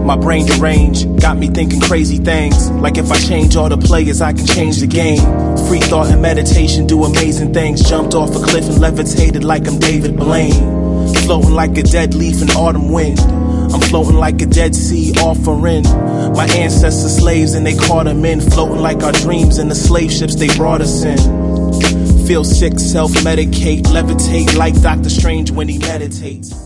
My brain deranged, got me thinking crazy things. Like if I change all the players, I can change the game. Free thought and meditation do amazing things. Jumped off a cliff and levitated like I'm David Blaine. Floating like a dead leaf in autumn wind. I'm floating like a Dead Sea offering. My ancestors slaves and they caught them in. Floating like our dreams in the slave ships they brought us in. Feel sick, self-medicate, levitate like Doctor Strange when he meditates.